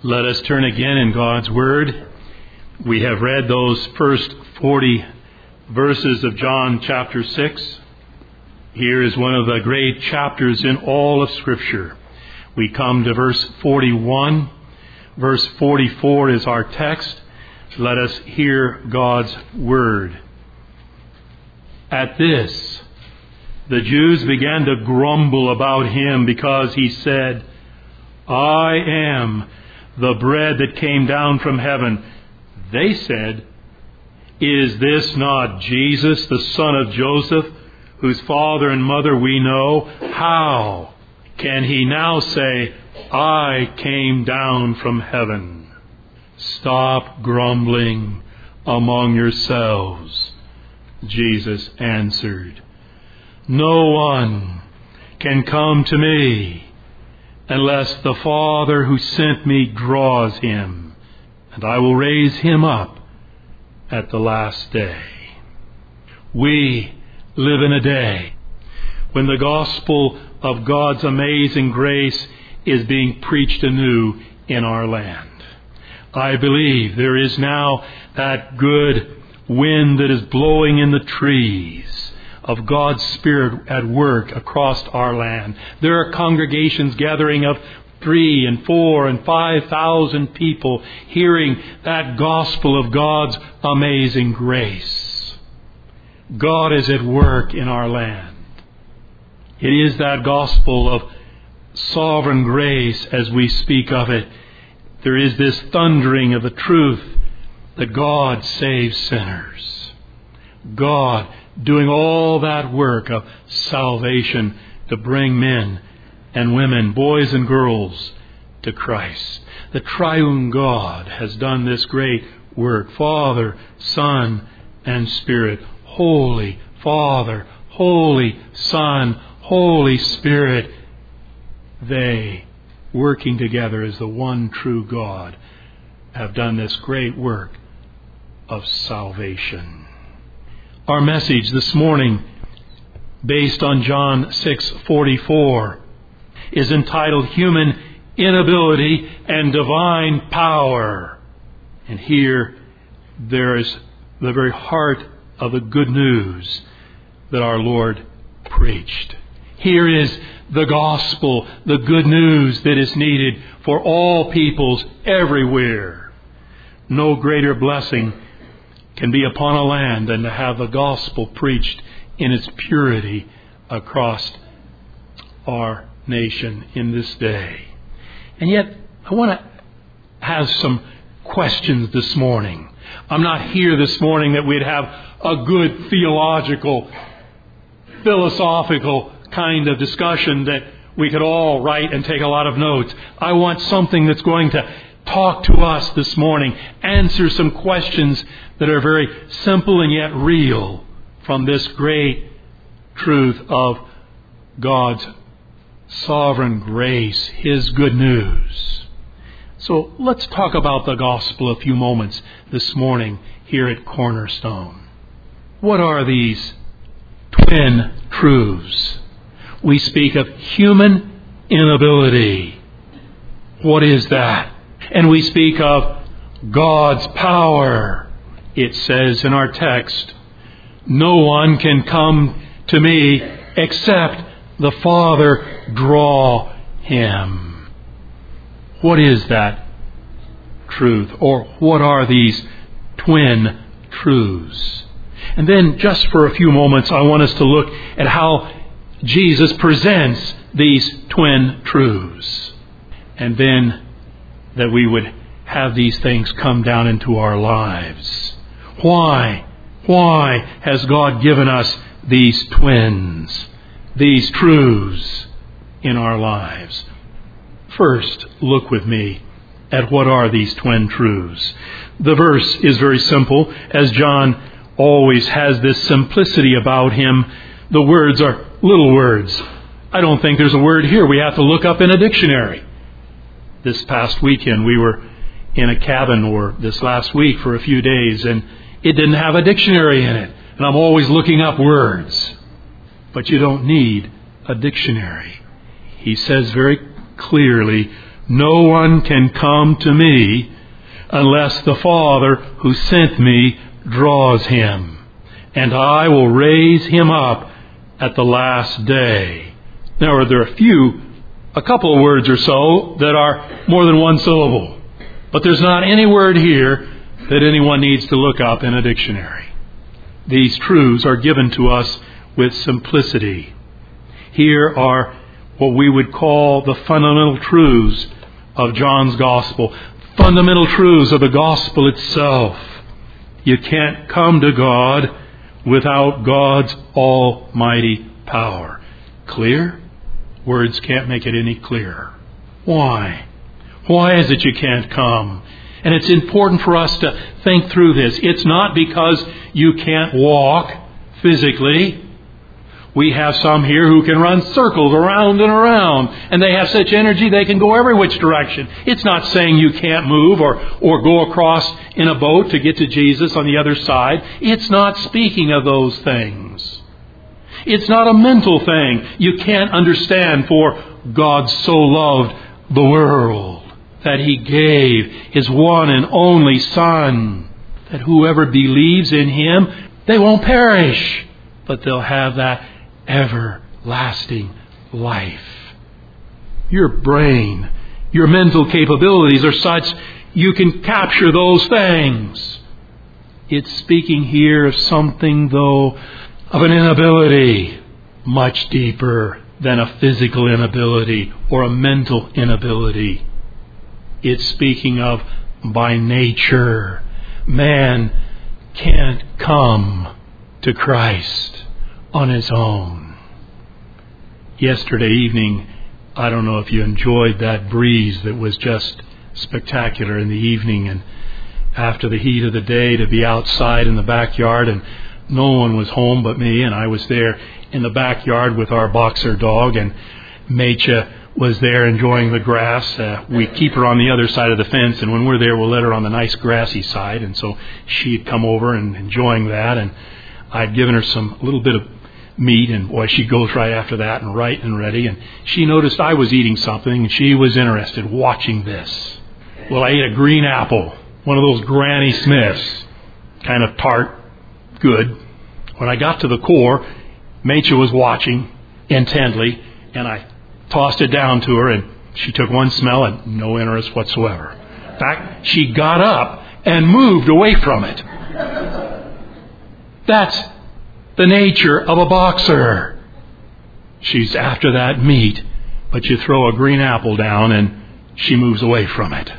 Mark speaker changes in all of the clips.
Speaker 1: Let us turn again in God's Word. We have read those first 40 verses of John chapter 6. Here is one of the great chapters in all of Scripture. We come to verse 41. Verse 44 is our text. Let us hear God's Word. At this, the Jews began to grumble about him because he said, I am the bread that came down from heaven. They said, Is this not Jesus, the son of Joseph, whose father and mother we know? How can he now say, I came down from heaven? Stop grumbling among yourselves, Jesus answered. No one can come to me unless the Father who sent me draws him, and I will raise him up at the last day. We live in a day when the gospel of God's amazing grace is being preached anew in our land. I believe there is now that good wind that is blowing in the trees of God's Spirit at work across our land. There are congregations gathering of 3,000 and 4,000 and 5,000 people hearing that gospel of God's amazing grace. God is at work in our land. It is that gospel of sovereign grace as we speak of it. There is this thundering of the truth that God saves sinners. God doing all that work of salvation to bring men and women, boys and girls, to Christ. The triune God has done this great work. Father, Son, and Spirit. Holy Father, Holy Son, Holy Spirit. They, working together as the one true God, have done this great work of salvation. Our message this morning, based on John 6:44, is entitled Human Inability and Divine Power. And here there is the very heart of the good news that our Lord preached. Here is the gospel, the good news that is needed for all peoples everywhere. No greater blessing can be upon a land than to have the gospel preached in its purity across our nation in this day. And yet, I want to have some questions this morning. I'm not here this morning that we'd have a good theological, philosophical kind of discussion that we could all write and take a lot of notes. I want something that's going to talk to us this morning, answer some questions that are very simple and yet real from this great truth of God's sovereign grace, His good news. So let's talk about the gospel a few moments this morning here at Cornerstone. What are these twin truths? We speak of human inability. What is that? And we speak of God's power. It says in our text, no one can come to me except the Father draw him. What is that truth? Or what are these twin truths? And then just for a few moments, I want us to look at how Jesus presents these twin truths. And then that we would have these things come down into our lives. Why? Why has God given us these twins, these truths in our lives? First, look with me at what are these twin truths. The verse is very simple. As John always has this simplicity about him, the words are little words. I don't think there's a word here we have to look up in a dictionary. This past weekend we were in a cabin, or this last week for a few days, and it didn't have a dictionary in it. And I'm always looking up words. But you don't need a dictionary. He says very clearly, no one can come to me unless the Father who sent me draws him. And I will raise him up at the last day. Now, there are a couple of words or so that are more than one syllable. But there's not any word here that anyone needs to look up in a dictionary. These truths are given to us with simplicity. Here are what we would call the fundamental truths of John's Gospel. Fundamental truths of the Gospel itself. You can't come to God without God's almighty power. Clear? Words can't make it any clearer. Why? Why is it you can't come? And it's important for us to think through this. It's not because you can't walk physically. We have some here who can run circles around and around, and they have such energy they can go every which direction. It's not saying you can't move or go across in a boat to get to Jesus on the other side. It's not speaking of those things. It's not a mental thing. You can't understand, for God so loved the world that He gave His one and only Son, that whoever believes in Him, they won't perish, but they'll have that everlasting life. Your brain, your mental capabilities are such you can capture those things. It's speaking here of something, though, of an inability much deeper than a physical inability or a mental inability. It's speaking of by nature. Man can't come to Christ on his own. Yesterday evening, I don't know if you enjoyed that breeze that was just spectacular in the evening, and after the heat of the day, to be outside in the backyard, and no one was home but me, and I was there in the backyard with our boxer dog, and Mecha was there enjoying the grass. We keep her on the other side of the fence, and when we're there, we'll let her on the nice grassy side, and so she'd come over and enjoying that, and I'd given her some little bit of meat, and boy, she goes right after that and right and ready, and she noticed I was eating something, and she was interested watching this. Well, I ate a green apple, one of those Granny Smiths, kind of tart, good. When I got to the core, Mecha was watching intently, and I tossed it down to her, and she took one smell and no interest whatsoever. In fact, she got up and moved away from it. That's the nature of a boxer. She's after that meat, but you throw a green apple down and she moves away from it.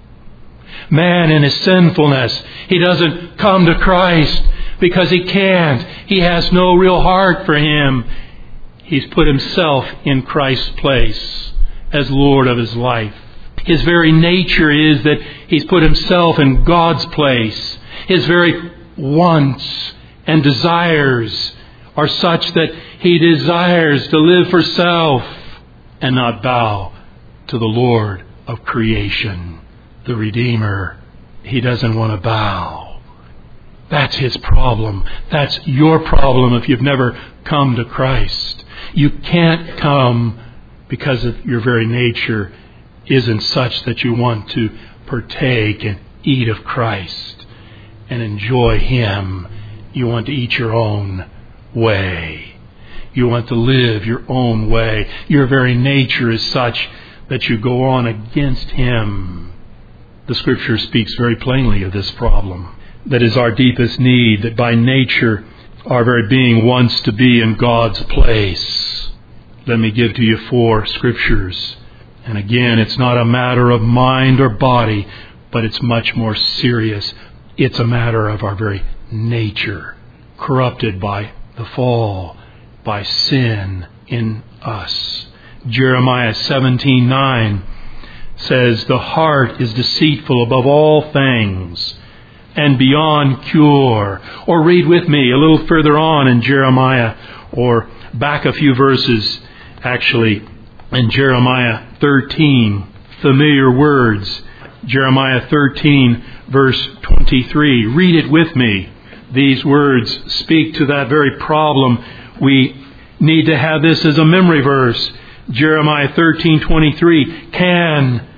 Speaker 1: Man, in his sinfulness, he doesn't come to Christ because he can't. He has no real heart for Him. He's put himself in Christ's place as Lord of his life. His very nature is that he's put himself in God's place. His very wants and desires are such that he desires to live for self and not bow to the Lord of creation, the Redeemer. He doesn't want to bow. That's his problem. That's your problem if you've never come to Christ. You can't come because of your very nature isn't such that you want to partake and eat of Christ and enjoy Him. You want to eat your own way. You want to live your own way. Your very nature is such that you go on against Him. The Scripture speaks very plainly of this problem. That is our deepest need, that by nature our very being wants to be in God's place. Let me give to you 4 scriptures. And again, it's not a matter of mind or body, but it's much more serious. It's a matter of our very nature, corrupted by the fall, by sin in us. Jeremiah 17:9 says, "The heart is deceitful above all things and beyond cure." Or read with me a little further on in Jeremiah, or back a few verses, actually, in Jeremiah 13. Familiar words. Jeremiah 13, verse 23. Read it with me. These words speak to that very problem. We need to have this as a memory verse. Jeremiah 13:23. Can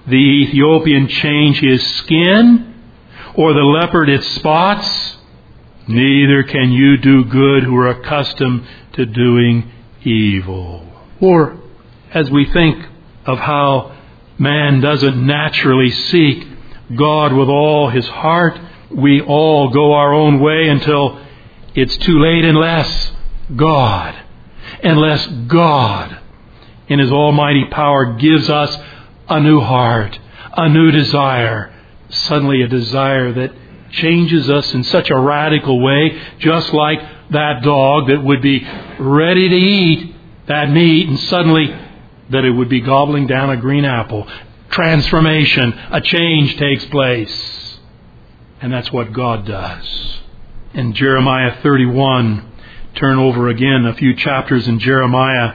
Speaker 1: the Ethiopian change his skin, or the leopard its spots, neither can you do good who are accustomed to doing evil. Or as we think of how man doesn't naturally seek God with all his heart, we all go our own way until it's too late unless God in His almighty power gives us a new heart, a new desire, suddenly a desire that changes us in such a radical way, just like that dog that would be ready to eat that meat and suddenly that it would be gobbling down a green apple. Transformation, a change takes place. And that's what God does. In Jeremiah 31, turn over again a few chapters in Jeremiah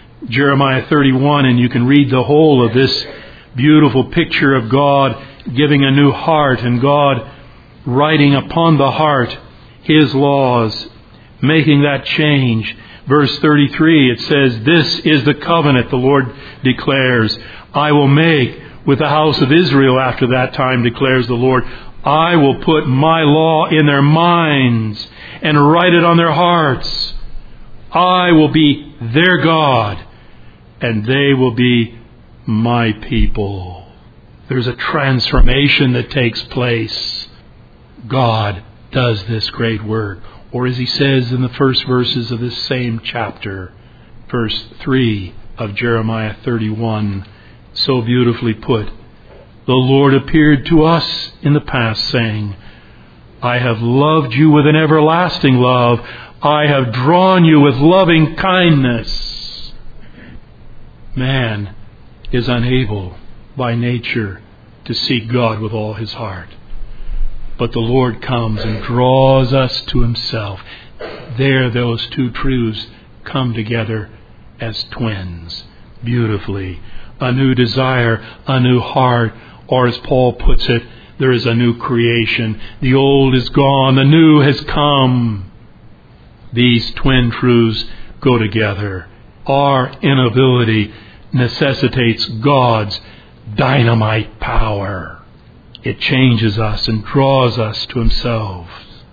Speaker 1: 31, and you can read the whole of this beautiful picture of God giving a new heart and God writing upon the heart His laws, making that change. Verse 33, it says, "This is the covenant," the Lord declares, "I will make with the house of Israel after that time, declares the Lord. I will put my law in their minds and write it on their hearts. I will be their God, and they will be my people." There's a transformation that takes place. God does this great work. Or as He says in the first verses of this same chapter, verse 3 of Jeremiah 31, so beautifully put, "The Lord appeared to us in the past, saying, I have loved you with an everlasting love. I have drawn you with loving kindness." Man is unable by nature to seek God with all his heart. But the Lord comes and draws us to Himself. There those two truths come together as twins, beautifully. A new desire, a new heart, or as Paul puts it, there is a new creation. The old is gone, the new has come. These twin truths go together. Our inability necessitates God's dynamite power. It changes us and draws us to Himself.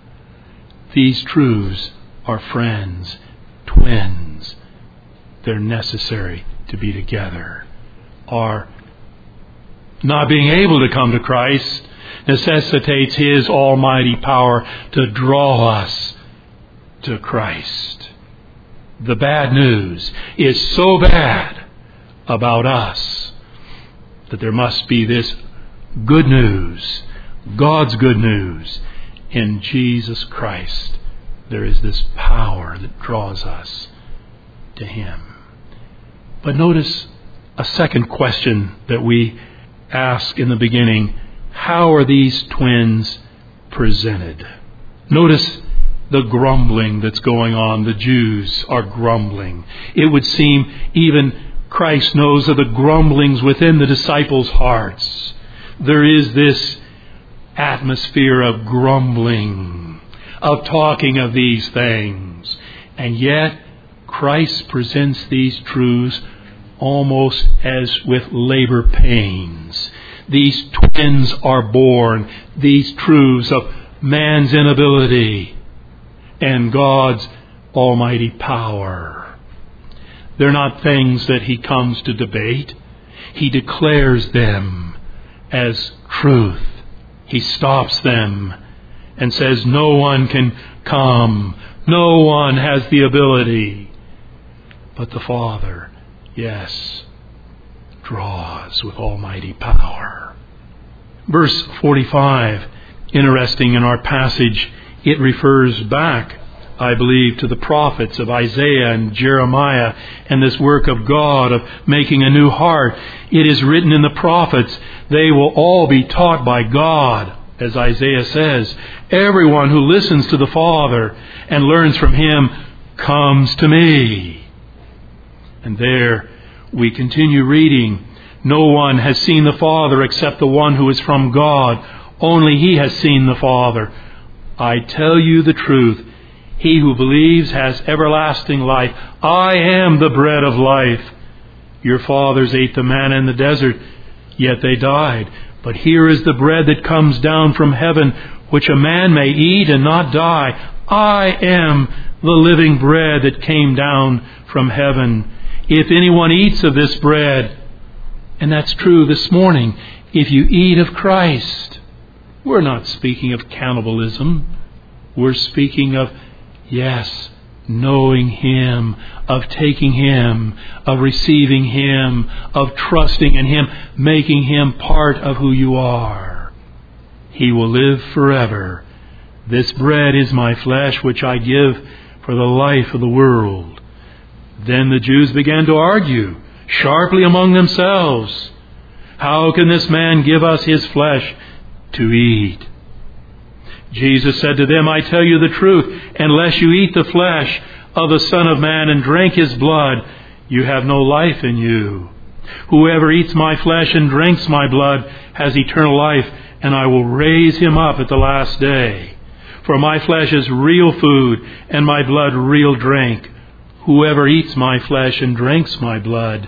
Speaker 1: These truths are friends, twins. They're necessary to be together. Our not being able to come to Christ necessitates His almighty power to draw us to Christ. The bad news is so bad about us that there must be this good news, God's good news. In Jesus Christ, there is this power that draws us to Him. But notice a second question that we ask in the beginning: how are these twins presented? Notice the grumbling that's going on. The Jews are grumbling. It would seem even Christ knows of the grumblings within the disciples' hearts. There is this atmosphere of grumbling, of talking of these things. And yet, Christ presents these truths almost as with labor pains. These twins are born, these truths of man's inability and God's almighty power. They're not things that He comes to debate. He declares them as truth. He stops them and says, no one can come. No one has the ability. But the Father, yes, draws with almighty power. Verse 45, interesting in our passage, it refers back, I believe, to the prophets of Isaiah and Jeremiah and this work of God of making a new heart. It is written in the prophets, they will all be taught by God, as Isaiah says. Everyone who listens to the Father and learns from Him comes to me. And there we continue reading, no one has seen the Father except the one who is from God. Only He has seen the Father. I tell you the truth. He who believes has everlasting life. I am the bread of life. Your fathers ate the manna in the desert, yet they died. But here is the bread that comes down from heaven, which a man may eat and not die. I am the living bread that came down from heaven. If anyone eats of this bread, and that's true this morning, if you eat of Christ, we're not speaking of cannibalism. We're speaking of, yes, knowing Him, of taking Him, of receiving Him, of trusting in Him, making Him part of who you are. He will live forever. This bread is my flesh, which I give for the life of the world. Then the Jews began to argue sharply among themselves. How can this man give us his flesh to eat? Jesus said to them, I tell you the truth, unless you eat the flesh of the Son of Man and drink His blood, you have no life in you. Whoever eats my flesh and drinks my blood has eternal life, and I will raise him up at the last day. For my flesh is real food, and my blood real drink. Whoever eats my flesh and drinks my blood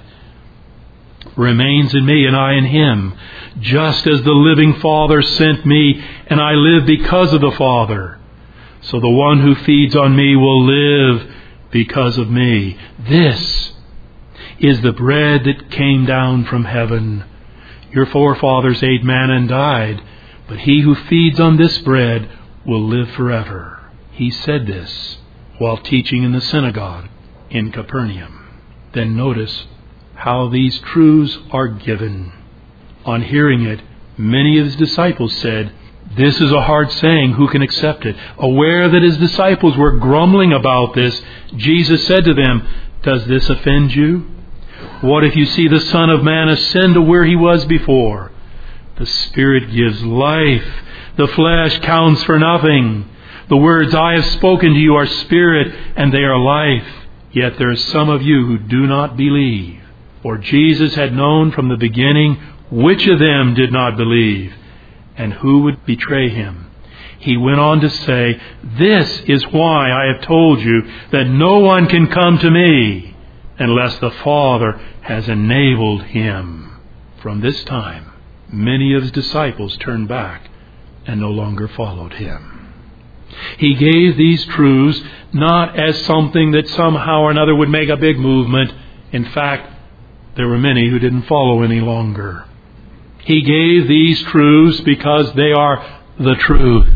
Speaker 1: remains in me, and I in him, just as the living Father sent me, and I live because of the Father. So the one who feeds on me will live because of me. This is the bread that came down from heaven. Your forefathers ate manna and died, but he who feeds on this bread will live forever. He said this while teaching in the synagogue in Capernaum. Then notice how these truths are given. On hearing it, many of his disciples said, this is a hard saying, who can accept it? Aware that his disciples were grumbling about this, Jesus said to them, does this offend you? What if you see the Son of Man ascend to where he was before? The Spirit gives life. The flesh counts for nothing. The words I have spoken to you are spirit, and they are life. Yet there are some of you who do not believe. For Jesus had known from the beginning which of them did not believe, and who would betray him. He went on to say, this is why I have told you that no one can come to me unless the Father has enabled him. From this time, many of his disciples turned back and no longer followed him. He gave these truths not as something that somehow or another would make a big movement. In fact, there were many who didn't follow any longer. He gave these truths because they are the truth.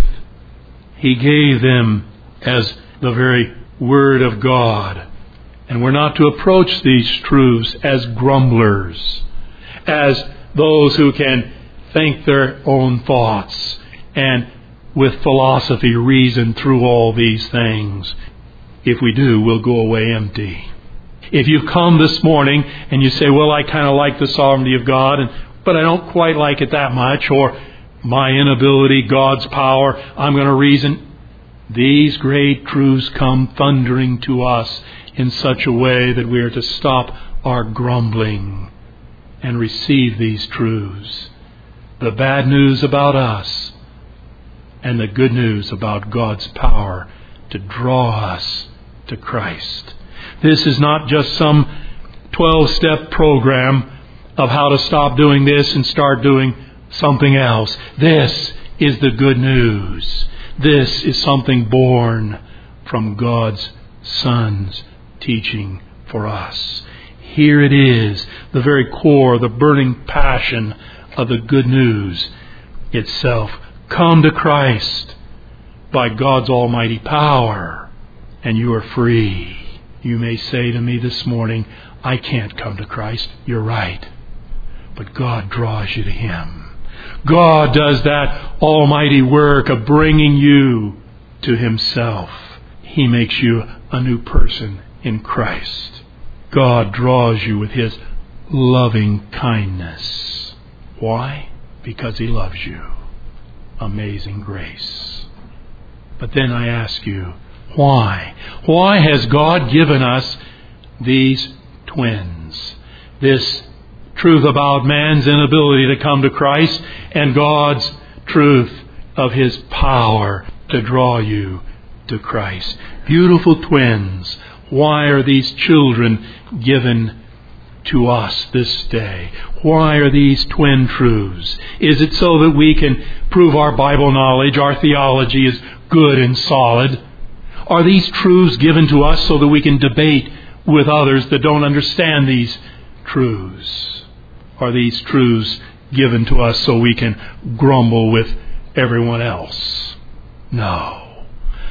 Speaker 1: He gave them as the very Word of God. And we're not to approach these truths as grumblers, as those who can think their own thoughts and with philosophy reason through all these things. If we do, we'll go away empty. If you've come this morning and you say, well, I kind of like the sovereignty of God, but I don't quite like it that much, or my inability, God's power, I'm going to reason. These great truths come thundering to us in such a way that we are to stop our grumbling and receive these truths. The bad news about us and the good news about God's power to draw us to Christ. This is not just some 12-step program of how to stop doing this and start doing something else. This is the good news. This is something born from God's Son's teaching for us. Here it is, the very core, the burning passion of the good news itself. Come to Christ by God's almighty power, and you are free. You may say to me this morning, I can't come to Christ. You're right. But God draws you to Him. God does that almighty work of bringing you to Himself. He makes you a new person in Christ. God draws you with His loving kindness. Why? Because He loves you. Amazing grace. But then I ask you, why? Why has God given us these twins? This truth about man's inability to come to Christ and God's truth of His power to draw you to Christ. Beautiful twins. Why are these children given to us this day? Why are these twin truths? Is it so that we can prove our Bible knowledge, our theology is good and solid? Are these truths given to us so that we can debate with others that don't understand these truths? Are these truths given to us so we can grumble with everyone else? No.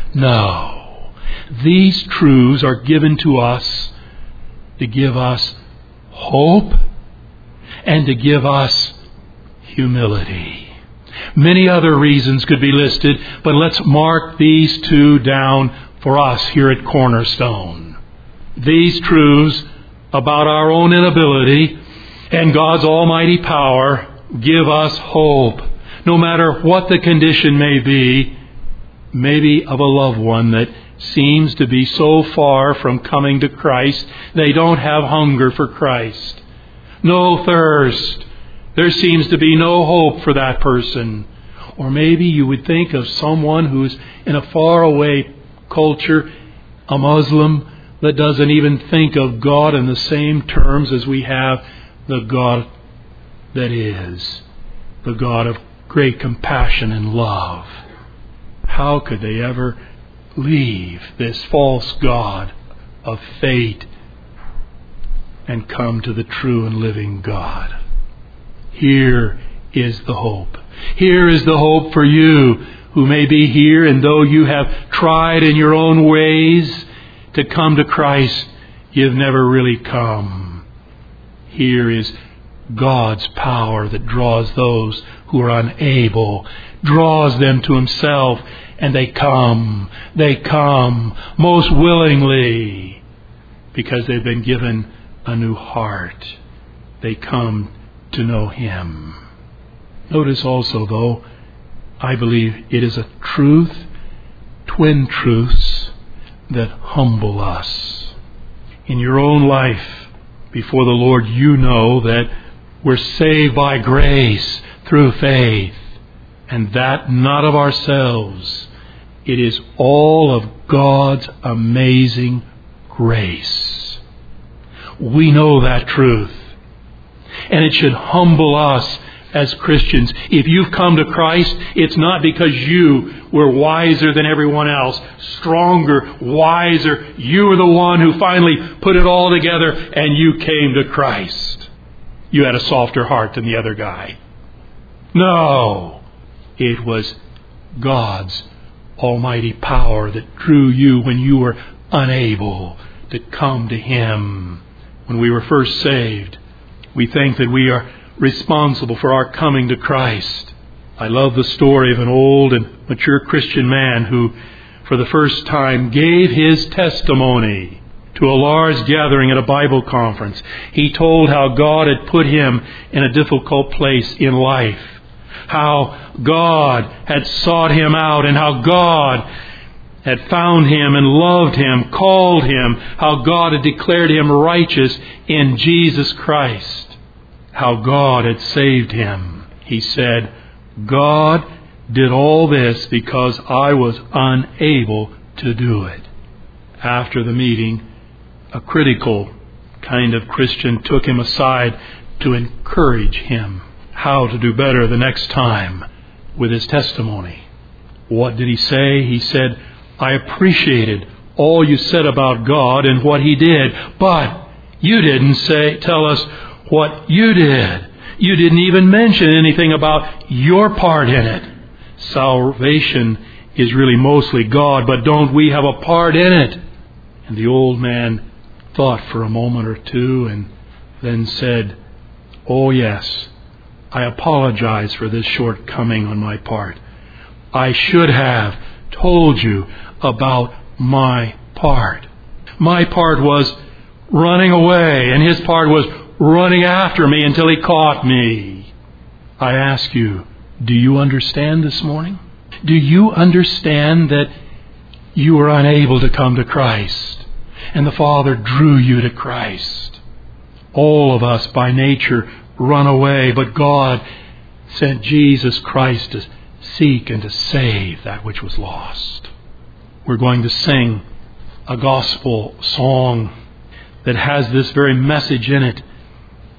Speaker 1: No. These truths are given to us to give us hope and to give us humility. Many other reasons could be listed, but let's mark these two down for us here at Cornerstone. These truths about our own inability and God's almighty power give us hope, no matter what the condition may be, maybe of a loved one that seems to be so far from coming to Christ, they don't have hunger for Christ. No thirst. There seems to be no hope for that person. Or maybe you would think of someone who's in a faraway culture, a Muslim, that doesn't even think of God in the same terms as we have the God that is, the God of great compassion and love. How could they ever leave this false God of fate and come to the true and living God? Here is the hope. Here is the hope for you who may be here, and though you have tried in your own ways to come to Christ, you've never really come. Here is God's power that draws those who are unable, draws them to Himself, and they come most willingly because they've been given a new heart. They come to know Him. Notice also, though, I believe it is a truth, twin truths, that humble us. In your own life, before the Lord, you know that we're saved by grace through faith, and that not of ourselves. It is all of God's amazing grace. We know that truth, and it should humble us as Christians. If you've come to Christ, it's not because you were wiser than everyone else, stronger, wiser. You were the one who finally put it all together and you came to Christ. You had a softer heart than the other guy. No, it was God's almighty power that drew you when you were unable to come to Him. When we were first saved, we think that we are responsible for our coming to Christ. I love the story of an old and mature Christian man who, for the first time, gave his testimony to a large gathering at a Bible conference. He told how God had put him in a difficult place in life, how God had sought him out, and how God had found him and loved him, called him, how God had declared him righteous in Jesus Christ. How God had saved him. He said, God did all this because I was unable to do it. After the meeting, a critical kind of Christian took him aside to encourage him how to do better the next time with his testimony. What did he say? He said, I appreciated all you said about God and what He did, but you didn't tell us what you did. You didn't even mention anything about your part in it. Salvation is really mostly God, but don't we have a part in it? And the old man thought for a moment or two and then said, oh yes, I apologize for this shortcoming on my part. I should have told you about my part. My part was running away, and his part was running after me until he caught me. I ask you, do you understand this morning? Do you understand that you were unable to come to Christ, and the Father drew you to Christ? All of us by nature run away, but God sent Jesus Christ to seek and to save that which was lost. We're going to sing a gospel song that has this very message in it.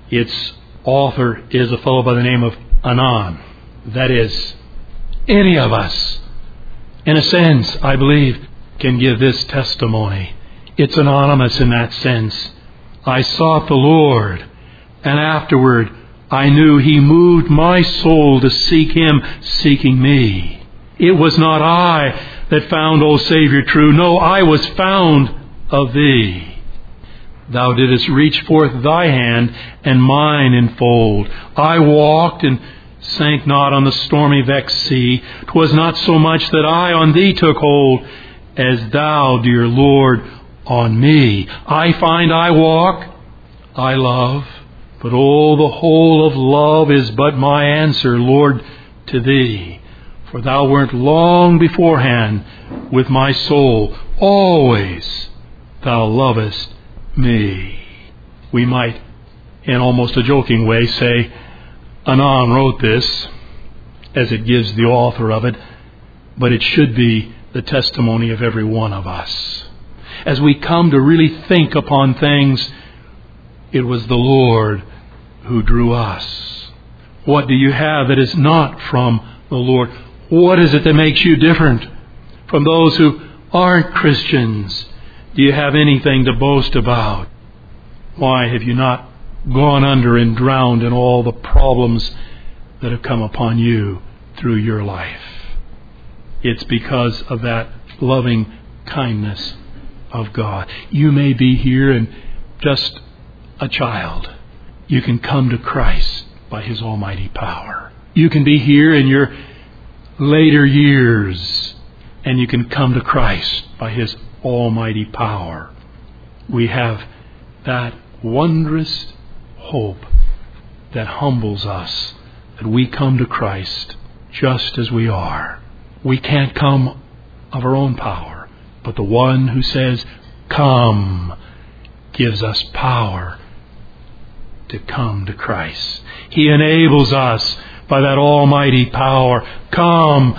Speaker 1: Its author is a fellow by the name of Anan. That is, any of us, in a sense, I believe, can give this testimony. It's anonymous in that sense. I sought the Lord, and afterward I knew He moved my soul to seek Him, seeking me. It was not I that found, O Savior, true. No, I was found of Thee. Thou didst reach forth Thy hand, and mine enfold. I walked and sank not on the stormy vexed sea. 'Twas not so much that I on Thee took hold, as Thou, dear Lord, on me. I find I walk, I love, but oh, the whole of love is but my answer, Lord, to Thee. For Thou wert long beforehand with my soul. Always Thou lovest me. We might, in almost a joking way, say, Anan wrote this, as it gives the author of it, but it should be the testimony of every one of us. As we come to really think upon things, it was the Lord who drew us. What do you have that is not from the Lord? What is it that makes you different from those who aren't Christians? Do you have anything to boast about? Why have you not gone under and drowned in all the problems that have come upon you through your life? It's because of that loving kindness of God. You may be here and just a child. You can come to Christ by His almighty power. You can be here in your later years and you can come to Christ by His almighty power. We have that wondrous hope that humbles us, that we come to Christ just as we are. We can't come of our own power, but the one who says, come, gives us power to come to Christ. He enables us by that almighty power. Come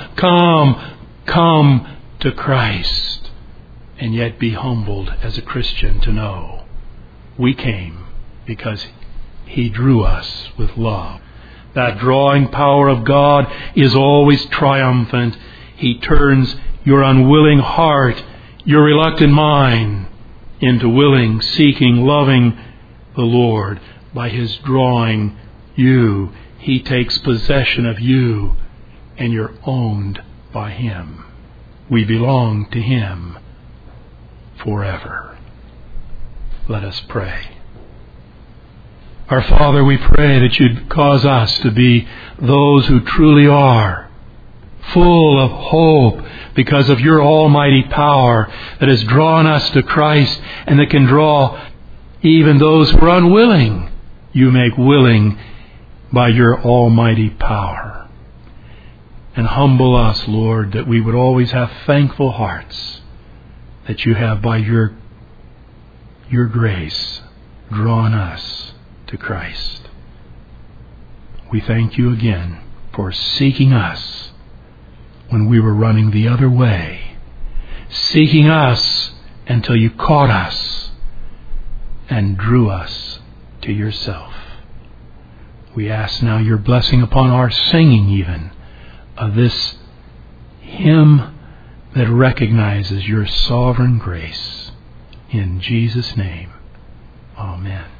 Speaker 1: to Christ, and yet be humbled as a Christian to know we came because He drew us with love. That drawing power of God is always triumphant. He turns your unwilling heart, your reluctant mind, into willing, seeking, loving the Lord. By His drawing you, He takes possession of you, and you're owned by Him. We belong to Him forever. Let us pray. Our Father, we pray that You'd cause us to be those who truly are full of hope because of Your almighty power that has drawn us to Christ and that can draw even those who are unwilling. You make willing by Your almighty power. And humble us, Lord, that we would always have thankful hearts that You have by Your grace drawn us to Christ. We thank You again for seeking us when we were running the other way, seeking us until You caught us and drew us to Yourself. We ask now Your blessing upon our singing even of this hymn that recognizes Your sovereign grace. In Jesus' name, amen.